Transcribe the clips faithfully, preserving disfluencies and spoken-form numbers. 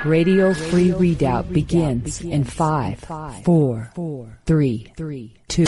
Radio Free Redoubt begins in five, four, three, two.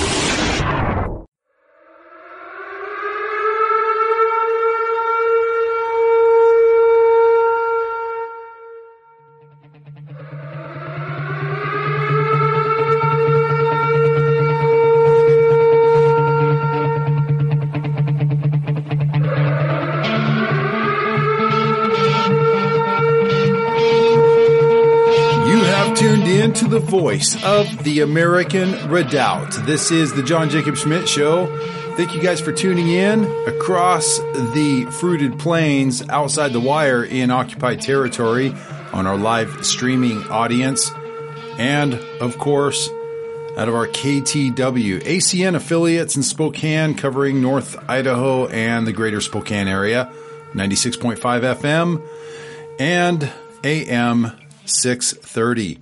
To the voice of the American Redoubt. This is the John Jacob Schmidt Show. Thank you guys for tuning in across the fruited plains outside the wire in occupied territory on our live streaming audience. And, of course, out of our K T W A C N affiliates in Spokane covering North Idaho and the greater Spokane area, ninety-six point five F M and A M six thirty.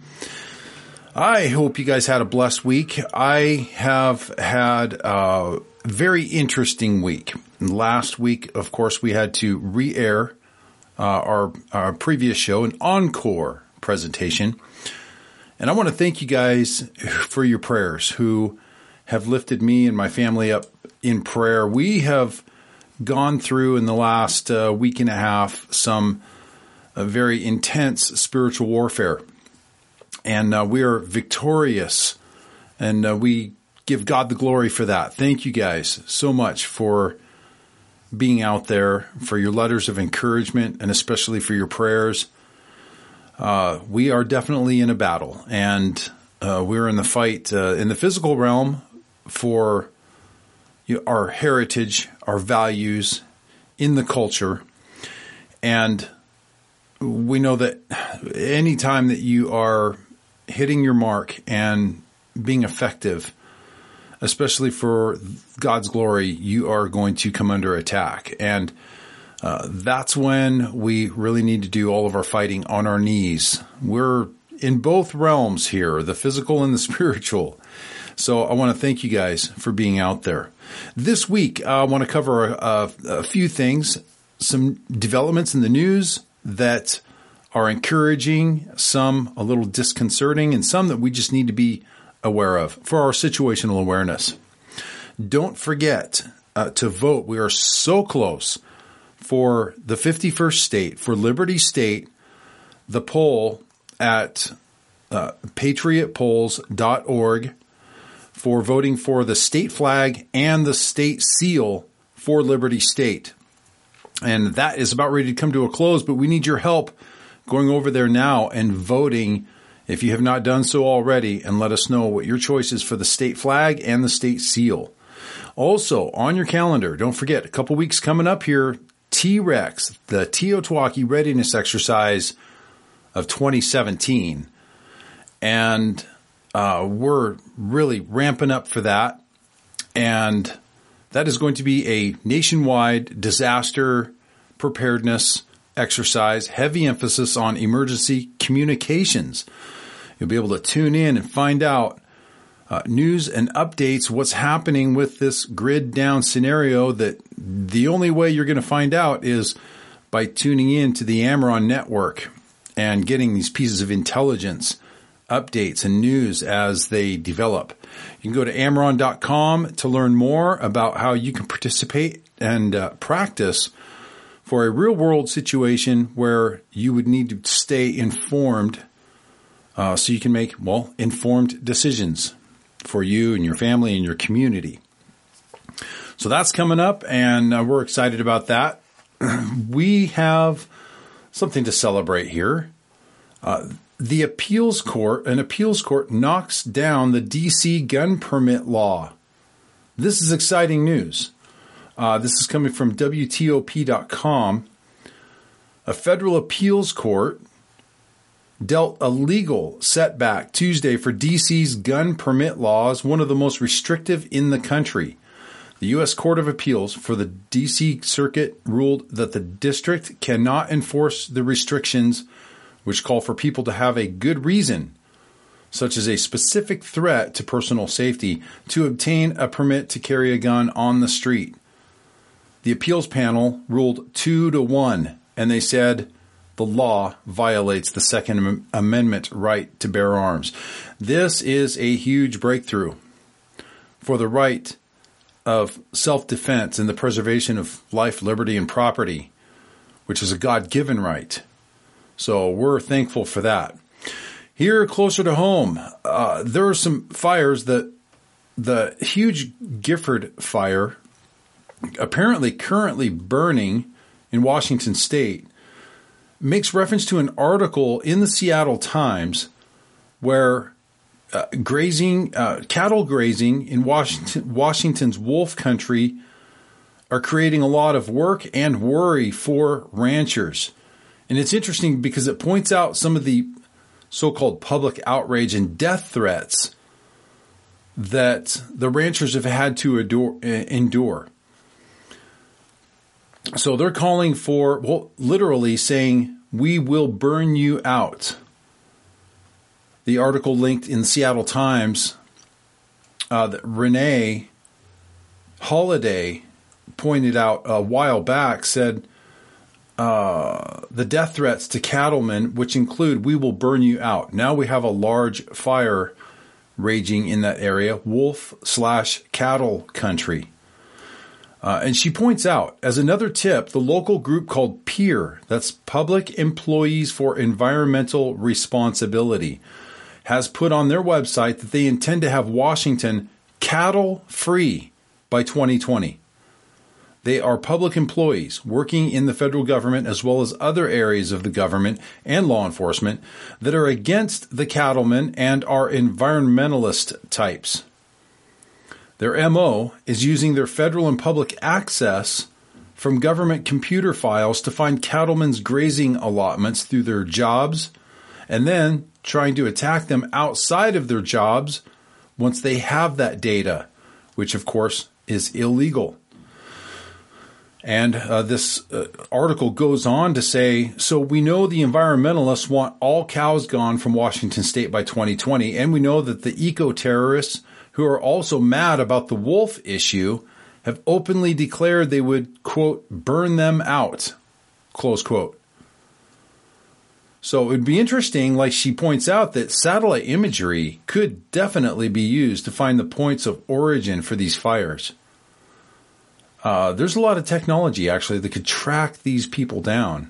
I hope you guys had a blessed week. I have had a very interesting week. Last week, of course, we had to re-air uh, our, our previous show, an encore presentation. And I want to thank you guys for your prayers who have lifted me and my family up in prayer. We have gone through in the last uh, week and a half some uh, very intense spiritual warfare. And uh, we are victorious, and uh, we give God the glory for that. Thank you guys so much for being out there, for your letters of encouragement, and especially for your prayers. Uh, we are definitely in a battle, and uh, we're in the fight uh, in the physical realm for you know, our heritage, our values in the culture. And we know that any time that you are hitting your mark and being effective, especially for God's glory, you are going to come under attack. And uh, that's when we really need to do all of our fighting on our knees. We're in both realms here, the physical and the spiritual. So I want to thank you guys for being out there. This week, I want to cover a, a few things, some developments in the news that are encouraging, some a little disconcerting, and some that we just need to be aware of for our situational awareness. Don't forget uh, to vote. We are so close for the fifty-first state, for Liberty State. The poll at uh, patriot polls dot org for voting for the state flag and the state seal for Liberty State. And that is about ready to come to a close, but we need your help going over there now and voting if you have not done so already, and let us know what your choice is for the state flag and the state seal. Also, on your calendar, don't forget, a couple weeks coming up here, T-Rex, the Teotihuacan Readiness Exercise of twenty seventeen. And uh, we're really ramping up for that. And that is going to be a nationwide disaster preparedness exercise, heavy emphasis on emergency communications. You'll be able to tune in and find out uh, news and updates, what's happening with this grid down scenario, that the only way you're going to find out is by tuning in to the Amaron network and getting these pieces of intelligence, updates, and news as they develop. You can go to amaron dot com to learn more about how you can participate and uh, practice for a real-world situation where you would need to stay informed uh, so you can make, well, informed decisions for you and your family and your community. So that's coming up, and uh, we're excited about that. We have something to celebrate here. Uh, the appeals court, an appeals court knocks down the D C gun permit law. This is exciting news. Uh, this is coming from W T O P dot com. A federal appeals court dealt a legal setback Tuesday for D C's gun permit laws, one of the most restrictive in the country. The U S Court of Appeals for the D C Circuit ruled that the district cannot enforce the restrictions which call for people to have a good reason, such as a specific threat to personal safety, to obtain a permit to carry a gun on the street. The appeals panel ruled two to one, and they said the law violates the Second Amendment right to bear arms. This is a huge breakthrough for the right of self-defense and the preservation of life, liberty, and property, which is a God-given right. So we're thankful for that. Here, closer to home, uh, there are some fires that the huge Gifford fire, apparently currently burning in Washington State, makes reference to an article in the Seattle Times where uh, grazing, uh, cattle grazing in Washington, Washington's wolf country are creating a lot of work and worry for ranchers. And it's interesting because it points out some of the so-called public outrage and death threats that the ranchers have had to adore, endure. So they're calling for, well, literally saying, we will burn you out. The article linked in the Seattle Times uh, that Renee Holiday pointed out a while back said uh, the death threats to cattlemen, which include, we will burn you out. Now we have a large fire raging in that area, wolf slash cattle country. Uh, and she points out, as another tip, the local group called PEER, that's Public Employees for Environmental Responsibility, has put on their website that they intend to have Washington cattle-free by twenty twenty. They are public employees working in the federal government as well as other areas of the government and law enforcement that are against the cattlemen and are environmentalist types. Their M O is using their federal and public access from government computer files to find cattlemen's grazing allotments through their jobs and then trying to attack them outside of their jobs once they have that data, which of course is illegal. And uh, this uh, article goes on to say, so we know the environmentalists want all cows gone from Washington State by twenty twenty, and we know that the eco-terrorists who are also mad about the wolf issue have openly declared they would, quote, burn them out, close quote. So it would be interesting, like she points out, that satellite imagery could definitely be used to find the points of origin for these fires. Uh, there's a lot of technology, actually, that could track these people down.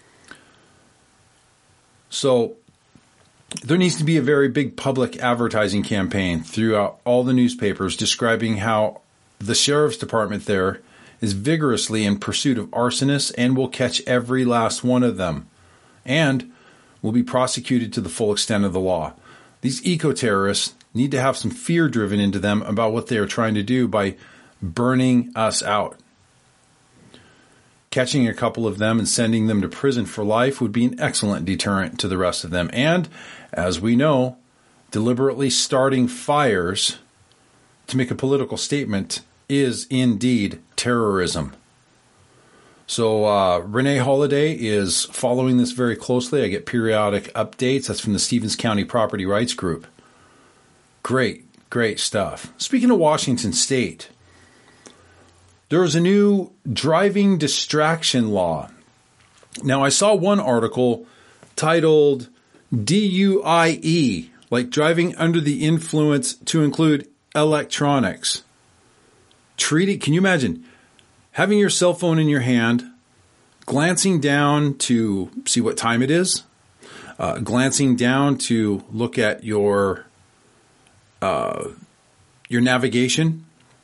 So there needs to be a very big public advertising campaign throughout all the newspapers describing how the sheriff's department there is vigorously in pursuit of arsonists and will catch every last one of them and will be prosecuted to the full extent of the law. These eco-terrorists need to have some fear driven into them about what they are trying to do by burning us out. Catching a couple of them and sending them to prison for life would be an excellent deterrent to the rest of them. And, as we know, deliberately starting fires to make a political statement is indeed terrorism. So uh, Renee Holiday is following this very closely. I get periodic updates. That's from the Stevens County Property Rights Group. Great, great stuff. Speaking of Washington State, there is a new driving distraction law. Now, I saw one article titled D U I E, like driving under the influence to include electronics. Treating, can you imagine having your cell phone in your hand, glancing down to see what time it is, uh, glancing down to look at your uh, your navigation,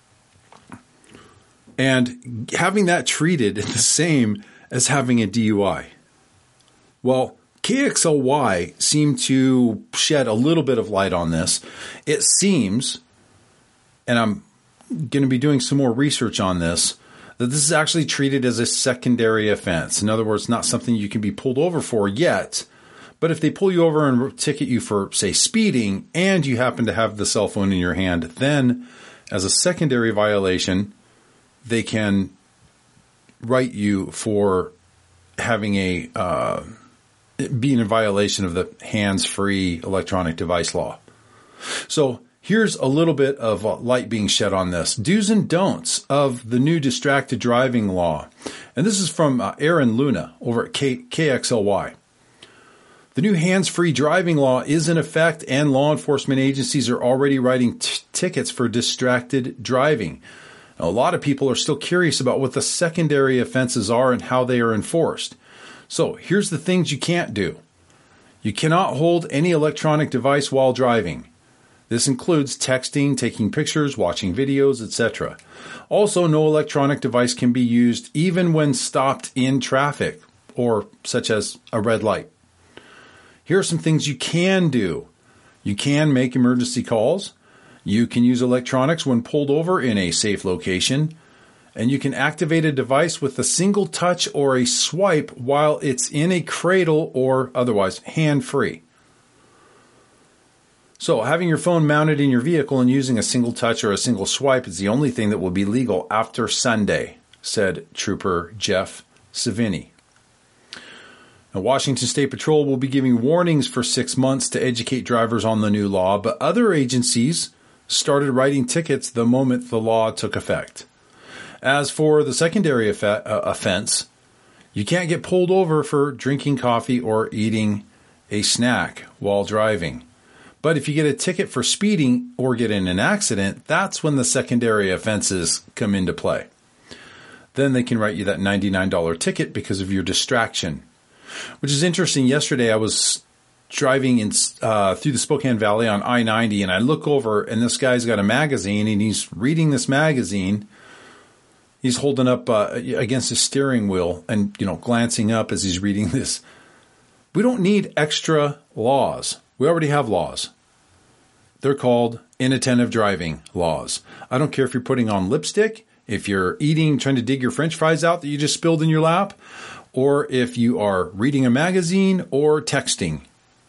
and having that treated the same as having a D U I. Well, K X L Y seemed to shed a little bit of light on this. It seems, and I'm going to be doing some more research on this, that this is actually treated as a secondary offense. In other words, not something you can be pulled over for yet. But if they pull you over and ticket you for, say, speeding, and you happen to have the cell phone in your hand, then as a secondary violation, they can write you for having a uh, being in violation of the hands-free electronic device law. So here's a little bit of light being shed on this. Do's and don'ts of the new distracted driving law. And this is from uh, Aaron Luna over at K- KXLY. The new hands-free driving law is in effect, and law enforcement agencies are already writing t- tickets for distracted driving. Now, a lot of people are still curious about what the secondary offenses are and how they are enforced. So here's the things you can't do. You cannot hold any electronic device while driving. This includes texting, taking pictures, watching videos, et cetera. Also, no electronic device can be used even when stopped in traffic, or such as a red light. Here are some things you can do. You can make emergency calls. You can use electronics when pulled over in a safe location. And you can activate a device with a single touch or a swipe while it's in a cradle or otherwise hand-free. So having your phone mounted in your vehicle and using a single touch or a single swipe is the only thing that will be legal after Sunday, said Trooper Jeff Savini. Now, Washington State Patrol will be giving warnings for six months to educate drivers on the new law, but other agencies started writing tickets the moment the law took effect. As for the secondary off- uh, offense, you can't get pulled over for drinking coffee or eating a snack while driving. But if you get a ticket for speeding or get in an accident, that's when the secondary offenses come into play. Then they can write you that ninety-nine dollars ticket because of your distraction. Which is interesting. Yesterday I was driving in uh, through the Spokane Valley on I ninety, and I look over, and this guy's got a magazine, and he's reading this magazine. He's holding up uh, against his steering wheel and, you know, glancing up as he's reading this. We don't need extra laws. We already have laws. They're called inattentive driving laws. I don't care if you're putting on lipstick, if you're eating, trying to dig your French fries out that you just spilled in your lap, or if you are reading a magazine or texting.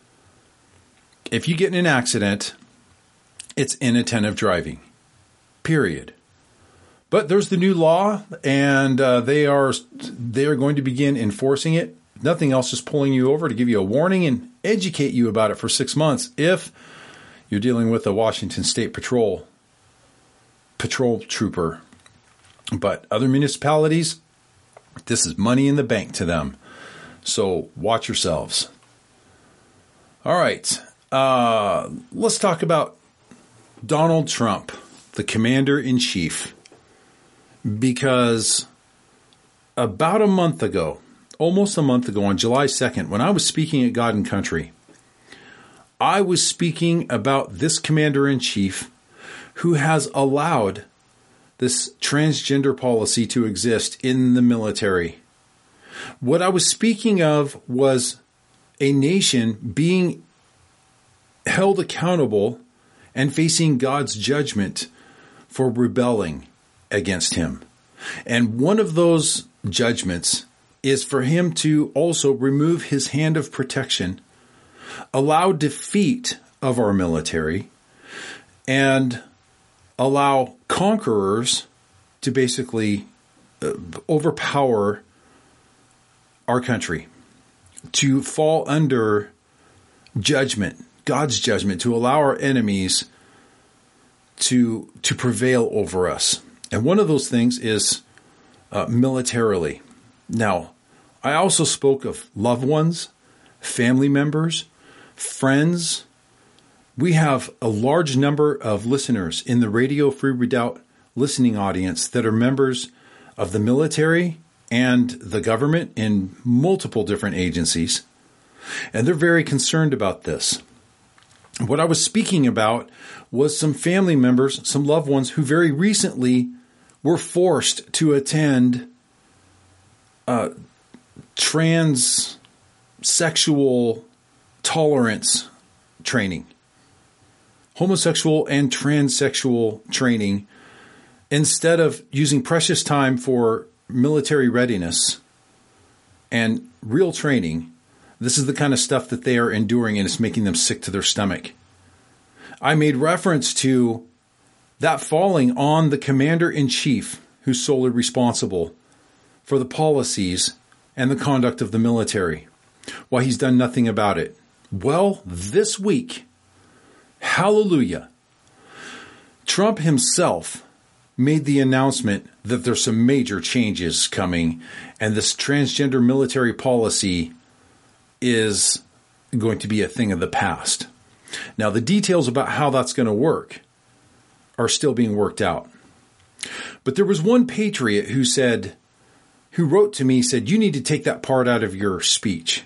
If you get in an accident, it's inattentive driving. Period. But there's the new law, and uh, they are they are going to begin enforcing it. Nothing else, just pulling you over to give you a warning and educate you about it for six months if you're dealing with a Washington State Patrol patrol trooper. But other municipalities, this is money in the bank to them. So watch yourselves. All right. Uh, let's talk about Donald Trump, the commander-in-chief. Because about a month ago, almost a month ago, on July second, when I was speaking at God and Country, I was speaking about this commander-in-chief who has allowed this transgender policy to exist in the military. What I was speaking of was a nation being held accountable and facing God's judgment for rebelling against him. And one of those judgments is for him to also remove his hand of protection, allow defeat of our military, and allow conquerors to basically uh, overpower our country, to fall under judgment, God's judgment, to allow our enemies to, to prevail over us. And one of those things is uh, militarily. Now, I also spoke of loved ones, family members, friends. We have a large number of listeners in the Radio Free Redoubt listening audience that are members of the military and the government in multiple different agencies. And they're very concerned about this. What I was speaking about was some family members, some loved ones who very recently were forced to attend uh, transsexual tolerance training, homosexual and transsexual training, instead of using precious time for military readiness and real training. This is the kind of stuff that they are enduring, and it's making them sick to their stomach. I made reference to that falling on the commander-in-chief who's solely responsible for the policies and the conduct of the military, why he's done nothing about it. Well, this week, hallelujah, Trump himself made the announcement that there's some major changes coming, and this transgender military policy is going to be a thing of the past. Now, the details about how that's going to work are still being worked out. But there was one patriot who said, who wrote to me, said, you need to take that part out of your speech.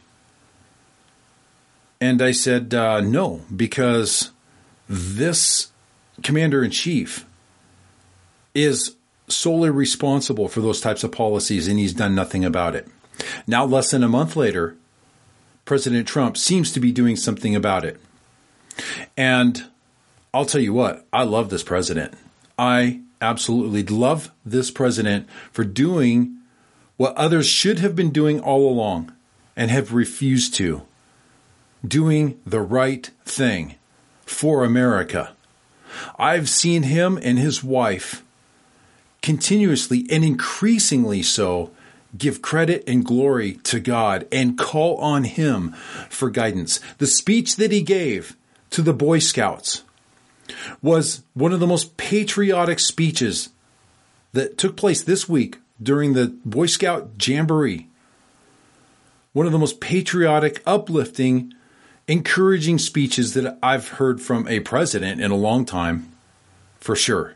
And I said, uh, no, because this commander-in-chief is solely responsible for those types of policies, and he's done nothing about it. Now, less than a month later, President Trump seems to be doing something about it. And I'll tell you what, I love this president. I absolutely love this president for doing what others should have been doing all along and have refused to. Doing the right thing for America. I've seen him and his wife continuously and increasingly so give credit and glory to God and call on him for guidance. The speech that he gave to the Boy Scouts was one of the most patriotic speeches that took place this week during the Boy Scout Jamboree. One of the most patriotic, uplifting, encouraging speeches that I've heard from a president in a long time, for sure.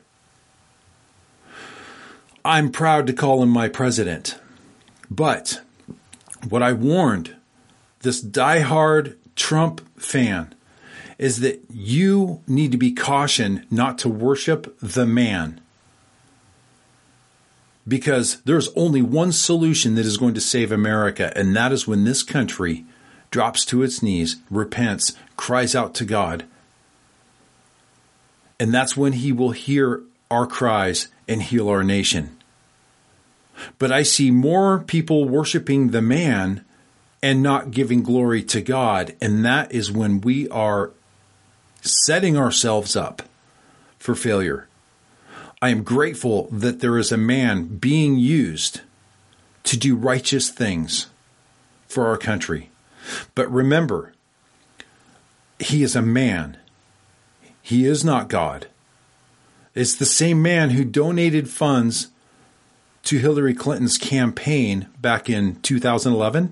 I'm proud to call him my president. But what I warned this diehard Trump fan is that you need to be cautioned not to worship the man. Because there's only one solution that is going to save America, and that is when this country drops to its knees, repents, cries out to God. And that's when he will hear our cries and heal our nation. But I see more people worshiping the man and not giving glory to God. And that is when we are setting ourselves up for failure. I am grateful that there is a man being used to do righteous things for our country. But remember, he is a man. He is not God. It's the same man who donated funds to Hillary Clinton's campaign back in two thousand eleven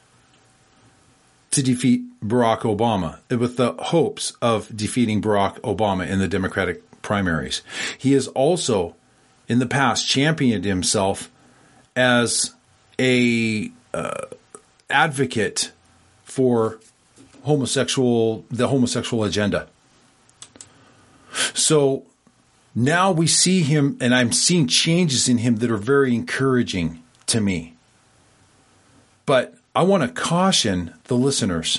to defeat Barack Obama, with the hopes of defeating Barack Obama in the Democratic primaries. He has also, in the past, championed himself as a uh, advocate for homosexual, the homosexual agenda. So now we see him, and I'm seeing changes in him that are very encouraging to me. But I want to caution the listeners.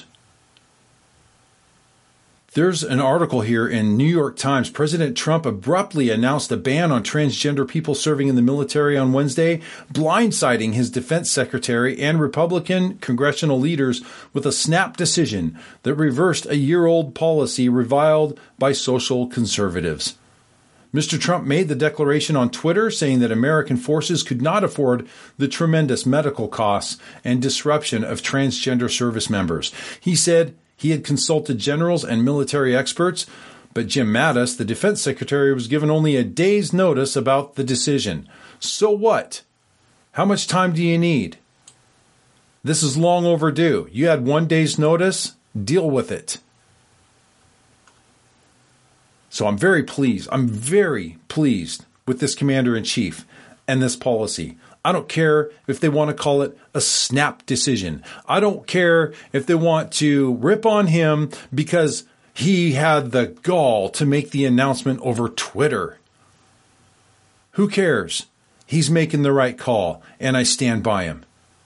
There's an article here in New York Times. President Trump abruptly announced a ban on transgender people serving in the military on Wednesday, blindsiding his defense secretary and Republican congressional leaders with a snap decision that reversed a year-old policy reviled by social conservatives. Mister Trump made the declaration on Twitter, saying that American forces could not afford the tremendous medical costs and disruption of transgender service members. He said he had consulted generals and military experts, but Jim Mattis, the defense secretary, was given only a day's notice about the decision. So what? How much time do you need? This is long overdue. You had one day's notice. Deal with it. So I'm very pleased. I'm very pleased with this commander-in-chief and this policy. I don't care if they want to call it a snap decision. I don't care if they want to rip on him because he had the gall to make the announcement over Twitter. Who cares? He's making the right call, and I stand by him.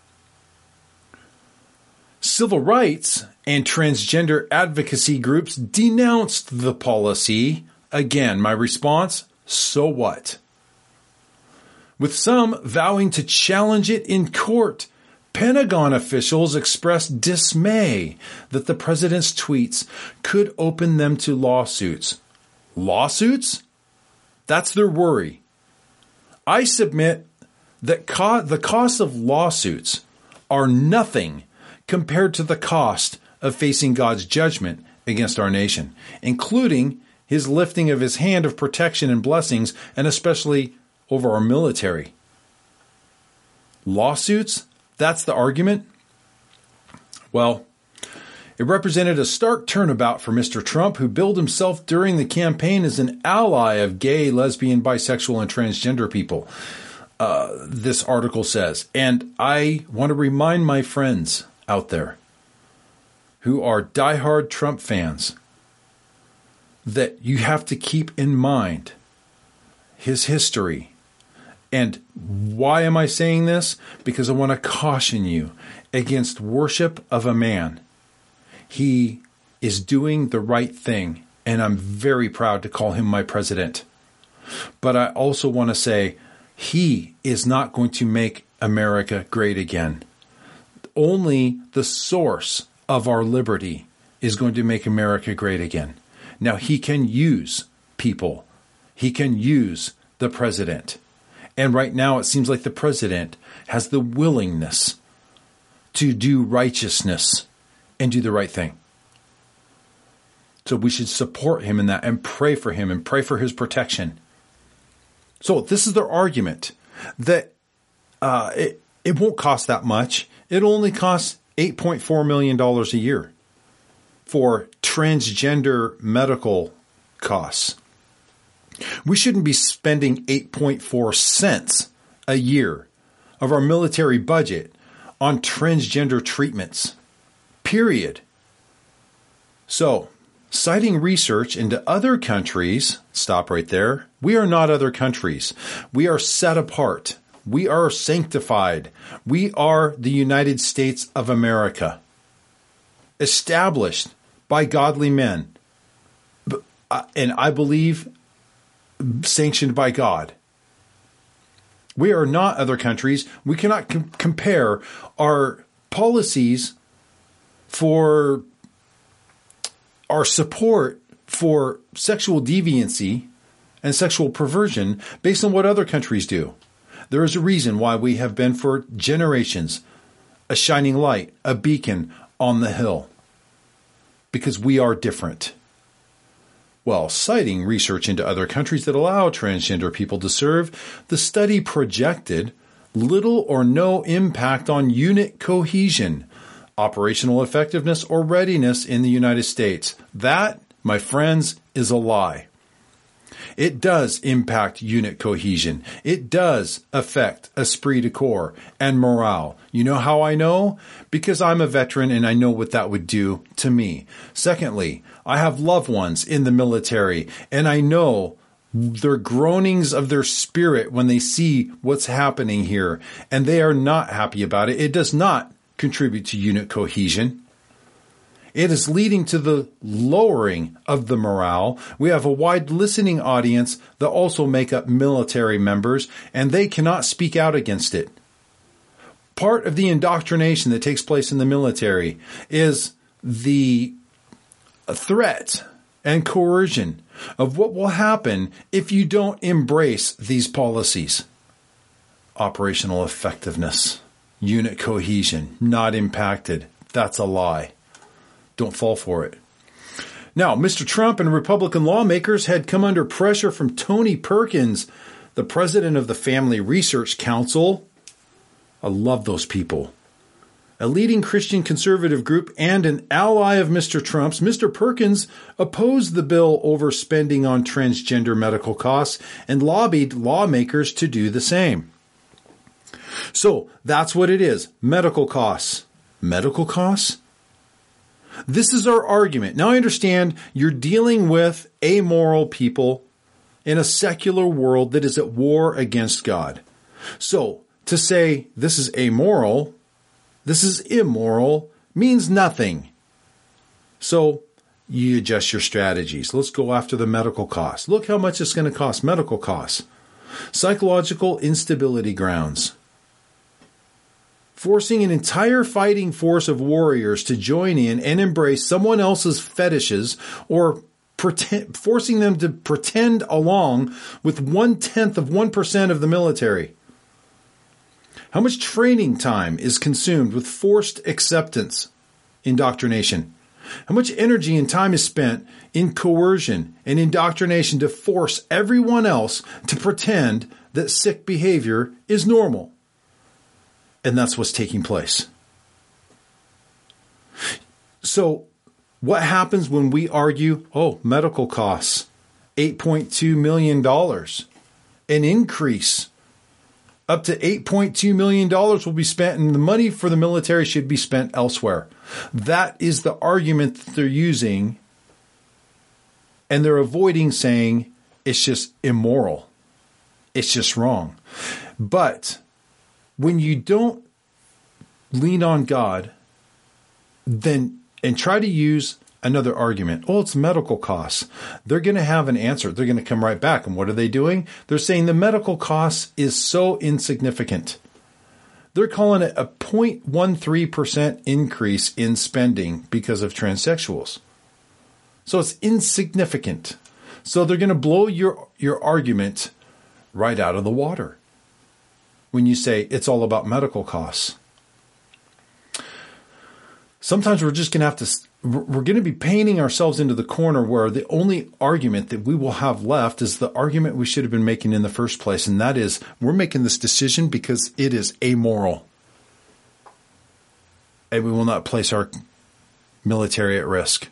Civil rights and transgender advocacy groups denounced the policy. Again, my response, so what? With some vowing to challenge it in court, Pentagon officials expressed dismay that the president's tweets could open them to lawsuits. Lawsuits? That's their worry. I submit that co- the costs of lawsuits are nothing compared to the cost of facing God's judgment against our nation, including his lifting of his hand of protection and blessings, and especially over our military. Lawsuits? That's the argument? Well, it represented a stark turnabout for Mister Trump, who billed himself during the campaign as an ally of gay, lesbian, bisexual, and transgender people. Uh, this article says. And I want to remind my friends out there who are diehard Trump fans that you have to keep in mind his history. And why am I saying this? Because I want to caution you against worship of a man. He is doing the right thing, and I'm very proud to call him my president. But I also want to say he is not going to make America great again. Only the source of our liberty is going to make America great again. Now, he can use people. He can use the president. And right now, it seems like the president has the willingness to do righteousness and do the right thing. So we should support him in that and pray for him and pray for his protection. So this is their argument that uh, it, it won't cost that much. It'll only cost eight point four million dollars a year for transgender medical costs. We shouldn't be spending eight point four cents a year of our military budget on transgender treatments. Period. So, citing research into other countries, stop right there. We are not other countries. We are set apart. We are sanctified. We are the United States of America, established by godly men, and I believe sanctioned by God. We are not other countries. We cannot com- compare our policies for our support for sexual deviancy and sexual perversion based on what other countries do. There is a reason why we have been for generations a shining light, a beacon on the hill, because we are different. Well, citing research into other countries that allow transgender people to serve, the study projected little or no impact on unit cohesion, operational effectiveness, or readiness in the United States. That, my friends, is a lie. It does impact unit cohesion. It does affect esprit de corps and morale. You know how I know? Because I'm a veteran and I know what that would do to me. Secondly, I have loved ones in the military, and I know their groanings of their spirit when they see what's happening here, and they are not happy about it. It does not contribute to unit cohesion. It is leading to the lowering of the morale. We have a wide listening audience that also make up military members, and they cannot speak out against it. Part of the indoctrination that takes place in the military is the threat and coercion of what will happen if you don't embrace these policies. Operational effectiveness, unit cohesion, not impacted. That's a lie. Don't fall for it. Now, Mister Trump and Republican lawmakers had come under pressure from Tony Perkins, the president of the Family Research Council. I love those people. A leading Christian conservative group and an ally of Mister Trump's. Mister Perkins opposed the bill over spending on transgender medical costs and lobbied lawmakers to do the same. So that's what it is. Medical costs. Medical costs? This is our argument. Now I understand you're dealing with amoral people in a secular world that is at war against God. So to say this is amoral, this is immoral, means nothing. So you adjust your strategies. Let's go after the medical costs. Look how much it's going to cost. Medical costs. Psychological instability grounds. Forcing an entire fighting force of warriors to join in and embrace someone else's fetishes, or pretend, forcing them to pretend along with one-tenth of one percent of the military. How much training time is consumed with forced acceptance, indoctrination? How much energy and time is spent in coercion and indoctrination to force everyone else to pretend that sick behavior is normal. And that's what's taking place. So what happens when we argue, oh, medical costs, eight point two million dollars, an increase. Up to eight point two million dollars will be spent, and the money for the military should be spent elsewhere. That is the argument that they're using, and they're avoiding saying it's just immoral. It's just wrong. But when you don't lean on God, then and try to use another argument. Oh, it's medical costs. They're going to have an answer. They're going to come right back. And what are they doing? They're saying the medical costs is so insignificant. They're calling it a zero point one three percent increase in spending because of transsexuals. So it's insignificant. So they're going to blow your, your argument right out of the water when you say it's all about medical costs. Sometimes we're just going to have to, we're going to be painting ourselves into the corner where the only argument that we will have left is the argument we should have been making in the first place. And that is, we're making this decision because it is amoral. And we will not place our military at risk.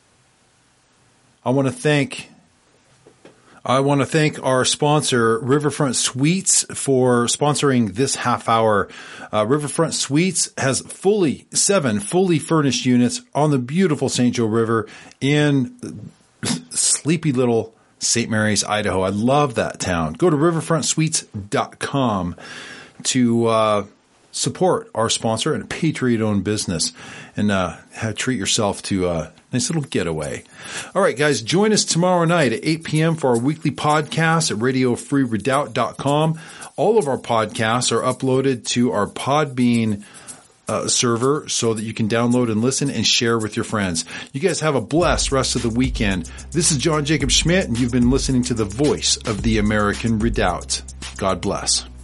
I want to thank I want to thank our sponsor, Riverfront Suites, for sponsoring this half hour. Uh, Riverfront Suites has fully, seven fully furnished units on the beautiful Saint Joe River in sleepy little Saint Mary's, Idaho. I love that town. Go to riverfront suites dot com to uh, support our sponsor and a Patriot-owned business, and uh, have, treat yourself to a nice little getaway. All right, guys, join us tomorrow night at eight p.m. for our weekly podcast at radio free redoubt dot com. All of our podcasts are uploaded to our Podbean uh, server so that you can download and listen and share with your friends. You guys have a blessed rest of the weekend. This is John Jacob Schmidt, and you've been listening to the voice of the American Redoubt. God bless.